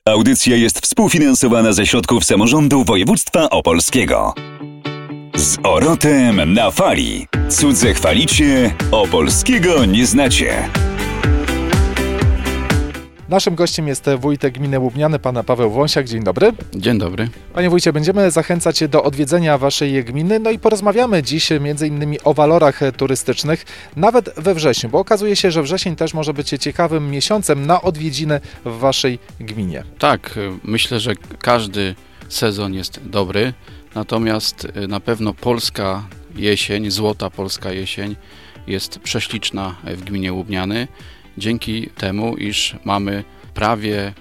Audycja jest współfinansowana ze środków samorządu województwa opolskiego. Z Orotem na fali. Cudze chwalicie, opolskiego nie znacie. Naszym gościem jest wójt gminy Łubniany, pan Paweł Wąsiak. Dzień dobry. Dzień dobry. Panie wójcie, będziemy zachęcać do odwiedzenia waszej gminy, no i porozmawiamy dziś między innymi o walorach turystycznych, nawet we wrześniu, bo okazuje się, że wrzesień też może być ciekawym miesiącem na odwiedziny w waszej gminie. Tak, myślę, że każdy sezon jest dobry, natomiast na pewno polska jesień, złota polska jesień jest prześliczna w gminie Łubniany. Dzięki temu, iż mamy prawie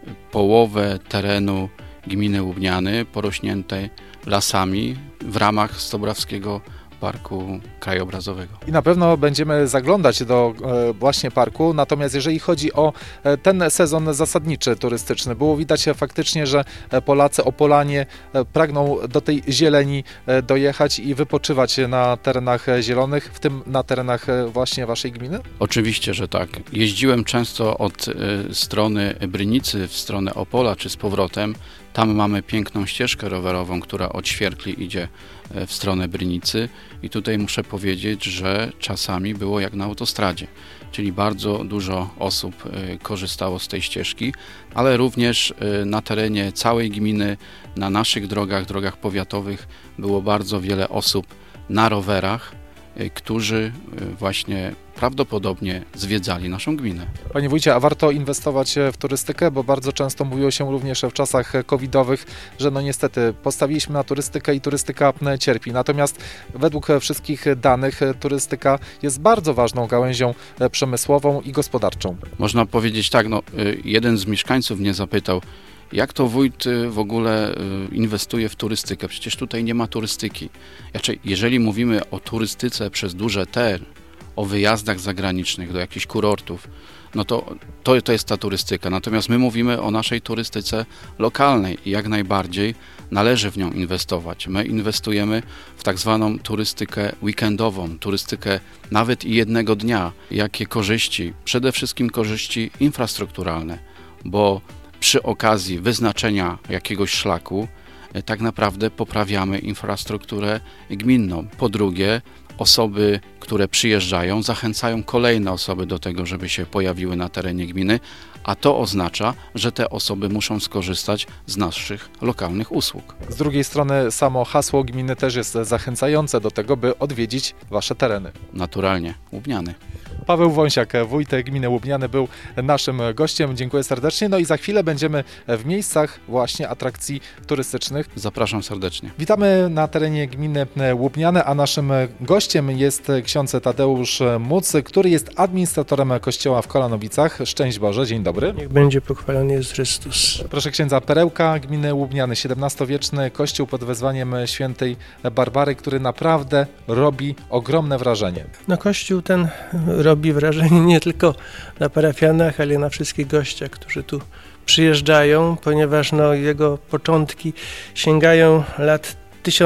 połowę terenu gminy Łubniany porośnięte lasami w ramach Stobrawskiego Parku Krajobrazowego. I na pewno będziemy zaglądać do właśnie parku, natomiast jeżeli chodzi o ten sezon zasadniczy turystyczny, było widać faktycznie, że Polacy, Opolanie pragną do tej zieleni dojechać i wypoczywać na terenach zielonych, w tym na terenach właśnie waszej gminy? Oczywiście, że tak. Jeździłem często od strony Brynicy w stronę Opola czy z powrotem. Tam mamy piękną ścieżkę rowerową, która od Świerkli idzie w stronę Brynicy i tutaj muszę powiedzieć, że czasami było jak na autostradzie, czyli bardzo dużo osób korzystało z tej ścieżki, ale również na terenie całej gminy, na naszych drogach powiatowych było bardzo wiele osób na rowerach, którzy właśnie prawdopodobnie zwiedzali naszą gminę. Panie wójcie, a warto inwestować w turystykę, bo bardzo często mówiło się również w czasach covidowych, że no niestety postawiliśmy na turystykę i turystyka cierpi. Natomiast według wszystkich danych turystyka jest bardzo ważną gałęzią przemysłową i gospodarczą. Można powiedzieć tak, jeden z mieszkańców mnie zapytał, jak to wójt w ogóle inwestuje w turystykę? Przecież tutaj nie ma turystyki. Jeżeli mówimy o turystyce przez duże T, o wyjazdach zagranicznych do jakichś kurortów, no to jest ta turystyka. Natomiast my mówimy o naszej turystyce lokalnej i jak najbardziej należy w nią inwestować. My inwestujemy w tak zwaną turystykę weekendową, turystykę nawet i jednego dnia. Jakie korzyści? Przede wszystkim korzyści infrastrukturalne, bo przy okazji wyznaczenia jakiegoś szlaku tak naprawdę poprawiamy infrastrukturę gminną. Po drugie, osoby, które przyjeżdżają, zachęcają kolejne osoby do tego, żeby się pojawiły na terenie gminy, a to oznacza, że te osoby muszą skorzystać z naszych lokalnych usług. Z drugiej strony samo hasło gminy też jest zachęcające do tego, by odwiedzić wasze tereny. Naturalnie, Łubniany. Paweł Wąsiak, wójt gminy Łubniany, był naszym gościem. Dziękuję serdecznie. No i za chwilę będziemy w miejscach właśnie atrakcji turystycznych. Zapraszam serdecznie. Witamy na terenie gminy Łubniany, a naszym gościem jest ksiądz Tadeusz Muc, który jest administratorem kościoła w Kolanowicach. Szczęść Boże, dzień dobry. Niech będzie pochwalony Jezus Chrystus. Proszę księdza, perełka gminy Łubniany, XVII-wieczny kościół pod wezwaniem świętej Barbary, który naprawdę robi ogromne wrażenie. No kościół ten robi wrażenie nie tylko na parafianach, ale i na wszystkich gościach, którzy tu przyjeżdżają, ponieważ jego początki sięgają lat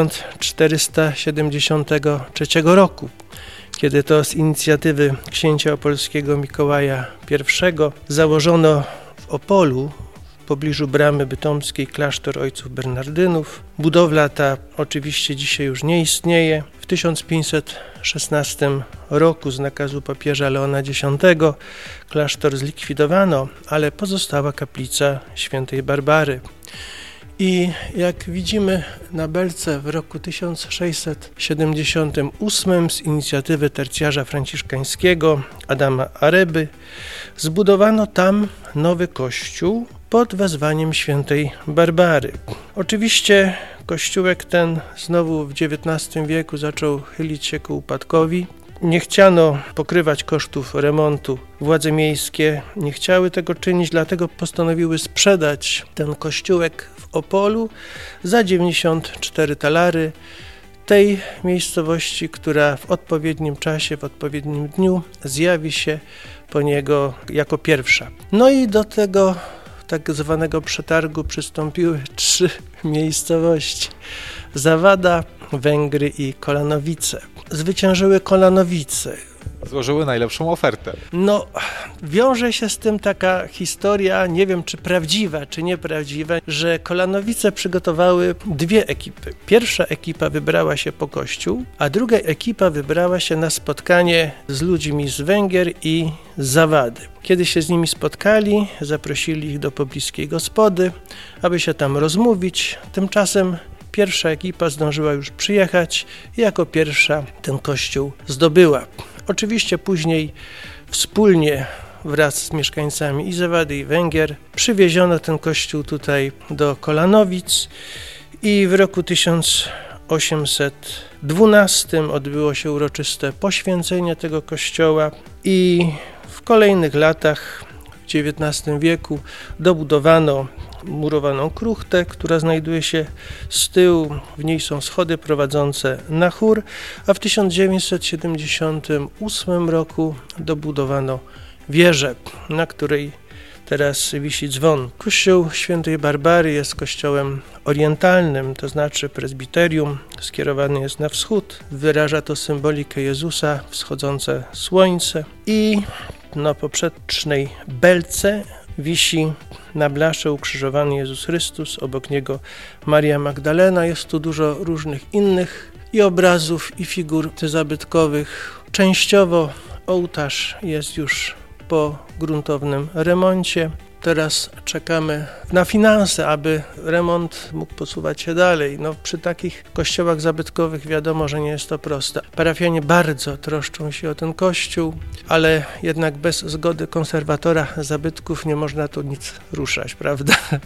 1473 roku, kiedy to z inicjatywy księcia opolskiego Mikołaja I założono w Opolu, w pobliżu Bramy Bytomskiej, klasztor ojców Bernardynów. Budowla ta oczywiście dzisiaj już nie istnieje. W 1516 roku z nakazu papieża Leona X klasztor zlikwidowano, ale pozostała kaplica świętej Barbary. I jak widzimy na belce w roku 1678 z inicjatywy tercjarza franciszkańskiego Adama Areby zbudowano tam nowy kościół pod wezwaniem świętej Barbary. Oczywiście kościółek ten znowu w XIX wieku zaczął chylić się ku upadkowi. Nie chciano pokrywać kosztów remontu. Władze miejskie nie chciały tego czynić, dlatego postanowiły sprzedać ten kościółek w Opolu za 94 talary tej miejscowości, która w odpowiednim czasie, w odpowiednim dniu zjawi się po niego jako pierwsza. No i do tego tak zwanego przetargu przystąpiły 3 miejscowości: Zawada, Węgry i Kolanowice. Zwyciężyły Kolanowice. Złożyły najlepszą ofertę. No, wiąże się z tym taka historia, nie wiem czy prawdziwa, czy nieprawdziwa, że Kolanowice przygotowały dwie ekipy. Pierwsza ekipa wybrała się po kościół, a druga ekipa wybrała się na spotkanie z ludźmi z Węgier i z Zawady. Kiedy się z nimi spotkali, zaprosili ich do pobliskiej gospody, aby się tam rozmówić. Tymczasem pierwsza ekipa zdążyła już przyjechać i jako pierwsza ten kościół zdobyła. Oczywiście później wspólnie wraz z mieszkańcami i Zawady, i Węgier przywieziono ten kościół tutaj do Kolanowic i w roku 1812 odbyło się uroczyste poświęcenie tego kościoła i w kolejnych latach, w XIX wieku, dobudowano murowaną kruchtę, która znajduje się z tyłu. W niej są schody prowadzące na chór, a w 1978 roku dobudowano wieżę, na której teraz wisi dzwon. Kościół Świętej Barbary jest kościołem orientalnym, to znaczy prezbiterium skierowany jest na wschód. Wyraża to symbolikę Jezusa, wschodzące słońce i na poprzecznej belce wisi na blasze ukrzyżowany Jezus Chrystus, obok niego Maria Magdalena. Jest tu dużo różnych innych i obrazów, i figur zabytkowych. Częściowo ołtarz jest już po gruntownym remoncie. Teraz czekamy na finanse, aby remont mógł posuwać się dalej. No, przy takich kościołach zabytkowych wiadomo, że nie jest to proste. Parafianie bardzo troszczą się o ten kościół, ale jednak bez zgody konserwatora zabytków nie można tu nic ruszać, prawda?